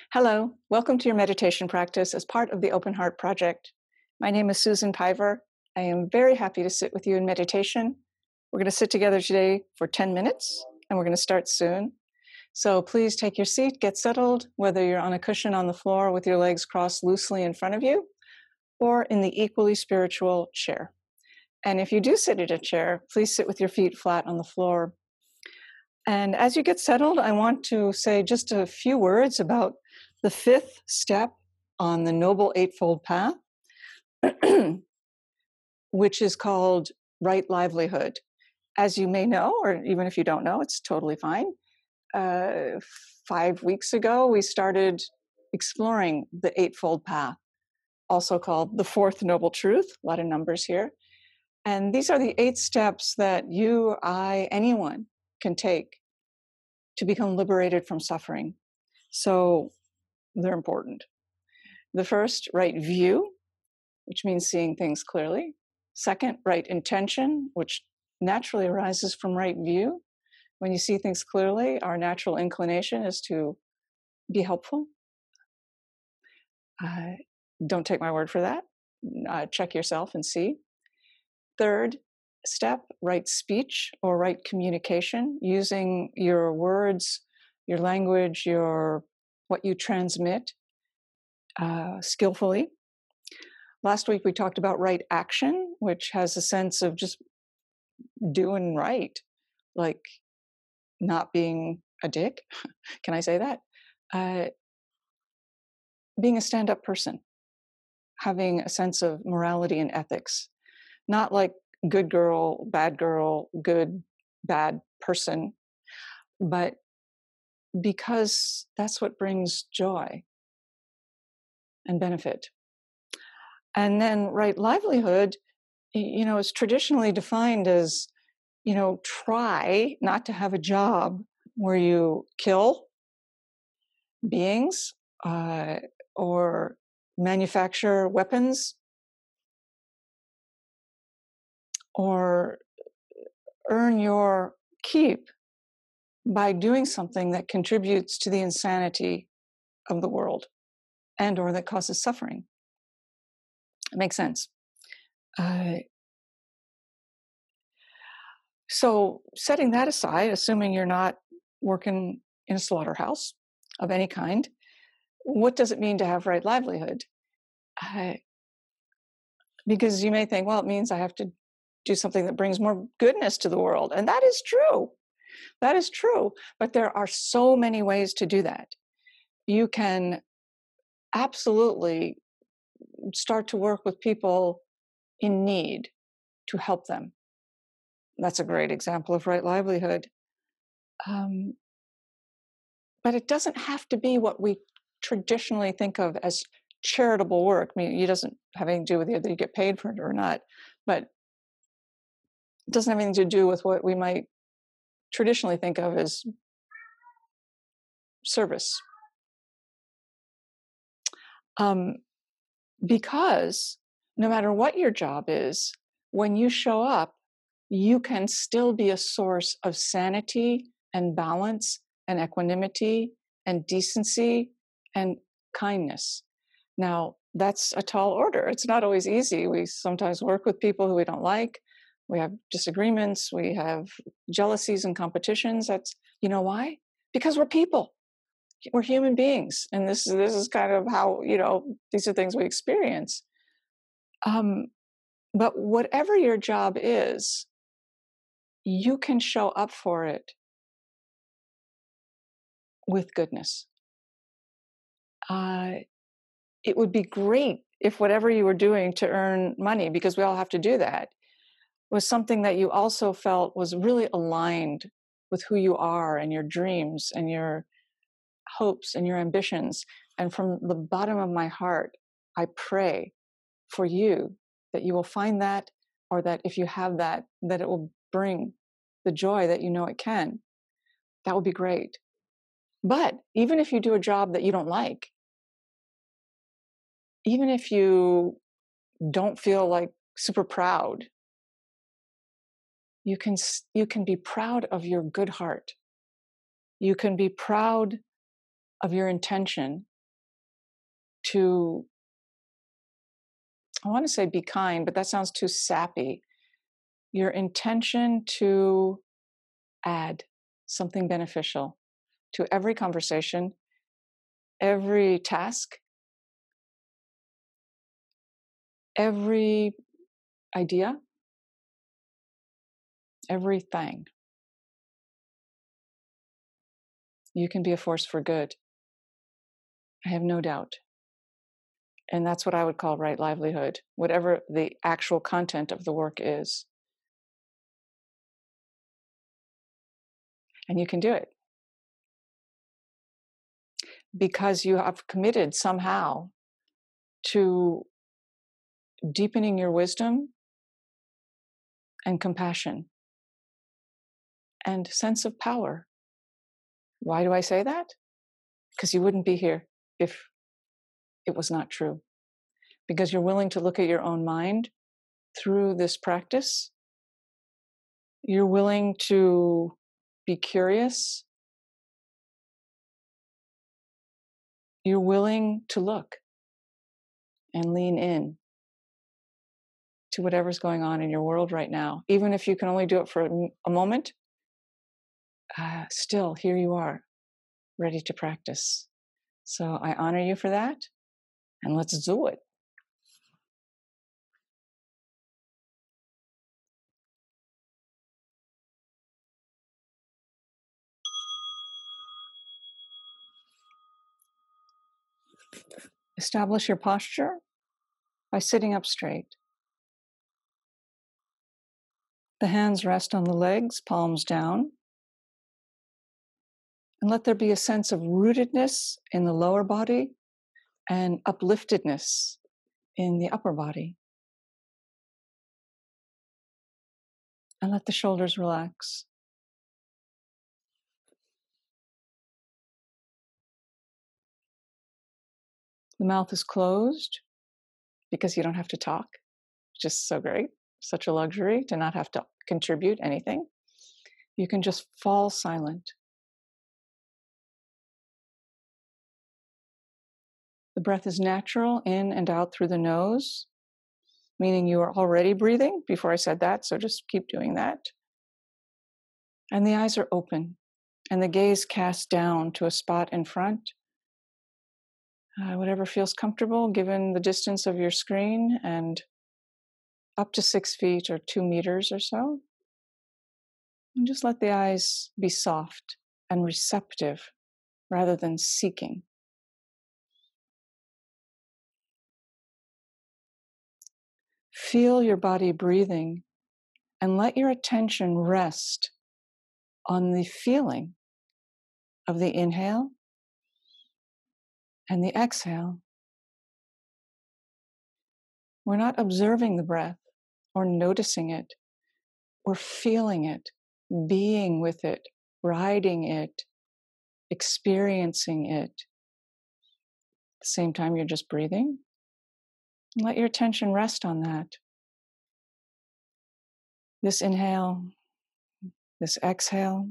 Hello, welcome to your meditation practice as part of the Open Heart Project. My name is Susan Piver. I am very happy to sit with you in meditation. We're going to sit together today for 10 minutes and we're going to start soon. So please take your seat, get settled, whether you're on a cushion on the floor with your legs crossed loosely in front of you or in the equally spiritual chair. And if you do sit in a chair, please sit with your feet flat on the floor. And as you get settled, I want to say just a few words about the fifth step on the Noble Eightfold Path, which is called right livelihood. As you may know, or even if you don't know, it's totally fine. 5 weeks ago, we started exploring the Eightfold Path, also called the Fourth Noble Truth, a lot of numbers here. And these are the 8 steps that you, I, anyone can take to become liberated from suffering. So they're important. The first, right view, which means seeing things clearly. Second, right intention, which naturally arises from right view. When you see things clearly, our natural inclination is to be helpful. Don't take my word for that. Check yourself and see. Third step, right speech or right communication, using your words, your language, what you transmit skillfully. Last week we talked about right action, which has a sense of just doing right, like not being a dick. Can I say that? Being a stand-up person, having a sense of morality and ethics, not like good girl, good, bad person, but because that's what brings joy and benefit. And then right livelihood, is traditionally defined as, try not to have a job where you kill beings or manufacture weapons or earn your keep by doing something that contributes to the insanity of the world and or that causes suffering. It makes sense. So setting that aside, assuming you're not working in a slaughterhouse of any kind, what does it mean to have right livelihood? Because you may think, well, it means I have to do something that brings more goodness to the world. And that is true. That is true. But there are so many ways to do that. You can absolutely start to work with people in need to help them. That's a great example of right livelihood. But it doesn't have to be what we traditionally think of as charitable work. I mean, it doesn't have anything to do with whether you get paid for it or not, but it doesn't have anything to do with what we might traditionally think of as service. Because no matter what your job is, when you show up, you can still be a source of sanity and balance and equanimity and decency and kindness. Now, that's a tall order. It's not always easy. We sometimes work with people who we don't like. We have disagreements. We have jealousies and competitions. You know why? Because we're people. We're human beings. And this is kind of how, these are things we experience. But whatever your job is, you can show up for it with goodness. It would be great if whatever you were doing to earn money, because we all have to do that, was something that you also felt was really aligned with who you are and your dreams and your hopes and your ambitions. And from the bottom of my heart, I pray for you that you will find that, or that if you have that, that it will bring the joy that you know it can. That would be great. But even if you do a job that you don't like, even if you don't feel like super proud, you can be proud of your good heart. You can be proud of your intention to, I want to say be kind, but that sounds too sappy. Your intention to add something beneficial to every conversation, every task, every idea, everything. You can be a force for good. I have no doubt. And that's what I would call right livelihood, whatever the actual content of the work is. And you can do it because you have committed somehow to deepening your wisdom and compassion and sense of power. Why do I say that? Because you wouldn't be here if it was not true. Because you're willing to look at your own mind through this practice. You're willing to be curious. You're willing to look and lean in to whatever's going on in your world right now. Even if you can only do it for a moment, still, here you are, ready to practice. So I honor you for that, and let's do it. Establish your posture by sitting up straight. The hands rest on the legs, palms down. And let there be a sense of rootedness in the lower body and upliftedness in the upper body. And let the shoulders relax. The mouth is closed because you don't have to talk. Just so great. Such a luxury to not have to contribute anything. You can just fall silent. The breath is natural in and out through the nose, meaning you are already breathing before I said that, so just keep doing that. And the eyes are open and the gaze cast down to a spot in front. Whatever feels comfortable given the distance of your screen and up to 6 feet or 2 meters or so. And just let the eyes be soft and receptive rather than seeking. Feel your body breathing and let your attention rest on the feeling of the inhale and the exhale. We're not observing the breath or noticing it. We're feeling it, being with it, riding it, experiencing it. At the same time, you're just breathing. And let your attention rest on that. This inhale, this exhale.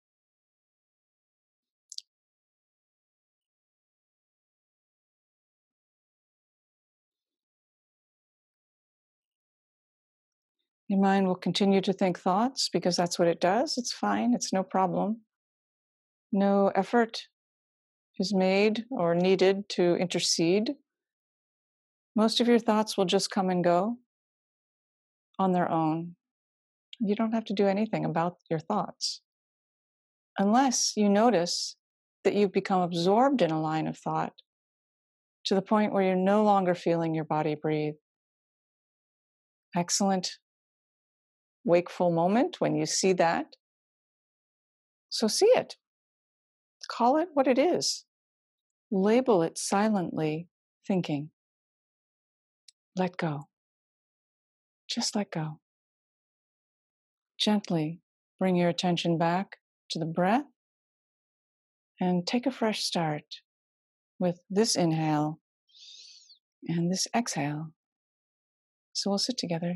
Your mind will continue to think thoughts because that's what it does. It's fine, it's no problem. No effort is made or needed to intercede. Most of your thoughts will just come and go on their own. You don't have to do anything about your thoughts. Unless you notice that you've become absorbed in a line of thought to the point where you're no longer feeling your body breathe. Excellent wakeful moment when you see that. So see it. Call it what it is. Label it silently, thinking. Let go. Just let go. Gently bring your attention back to the breath and take a fresh start with this inhale and this exhale. So we'll sit together.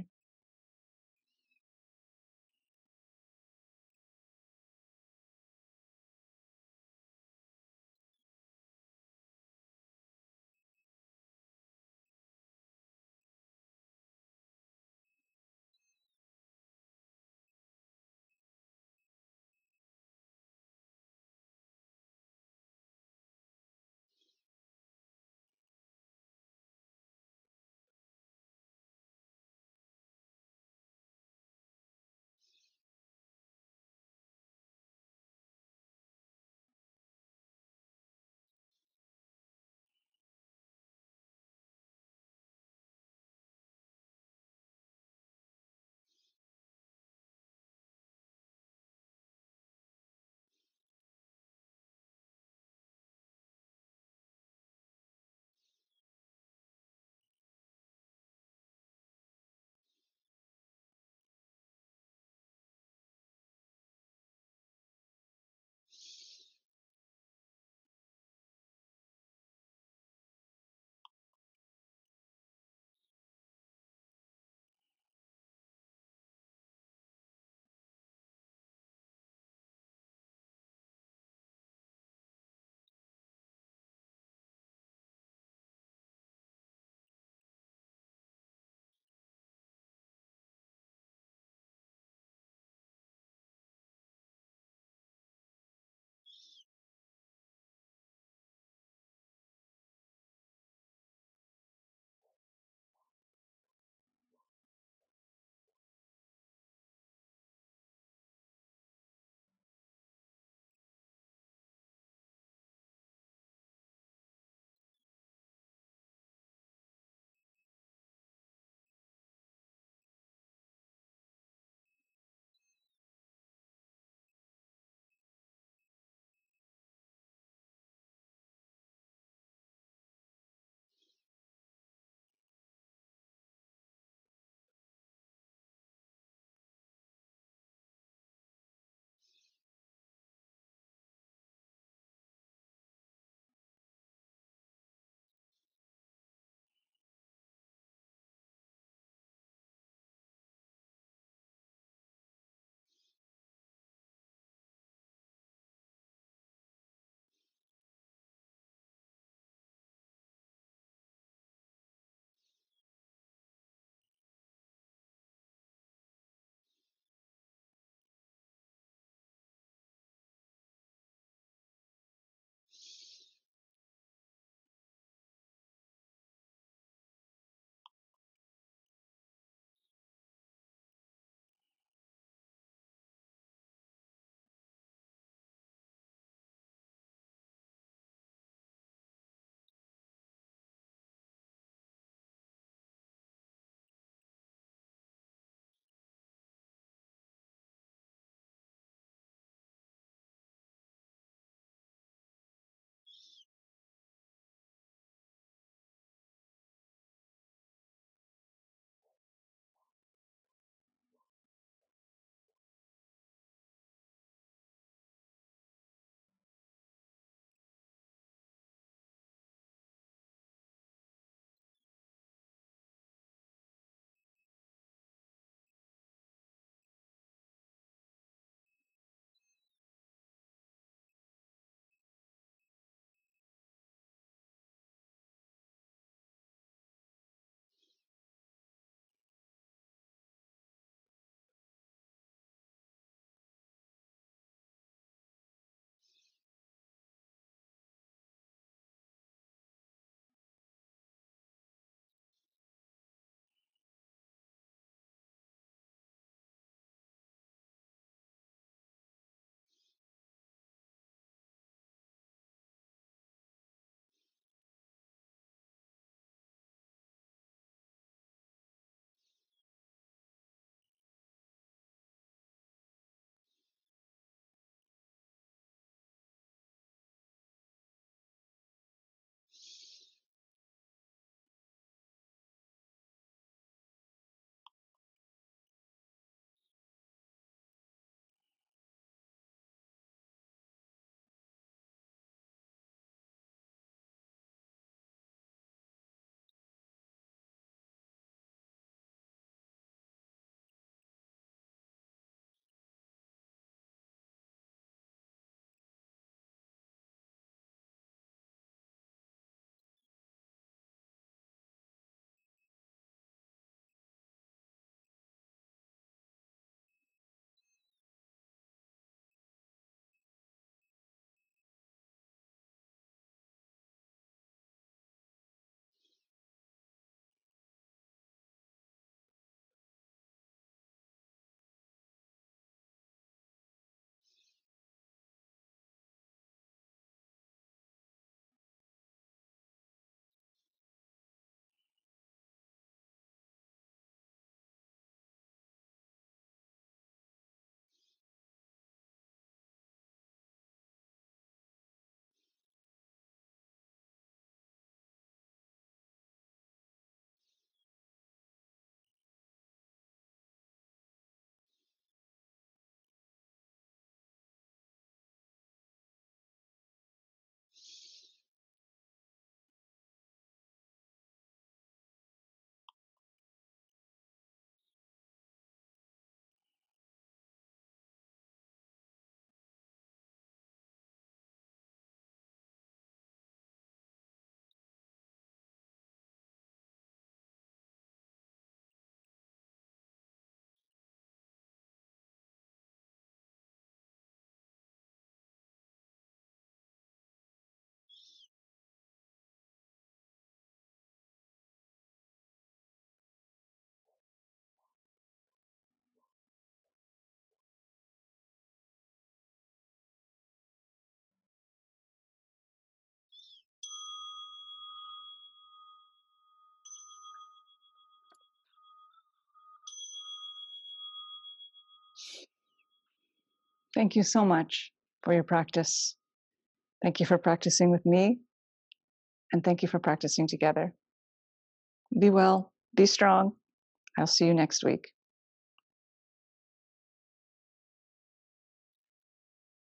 Thank you so much for your practice. Thank you for practicing with me, and thank you for practicing together. Be well, be strong. I'll see you next week.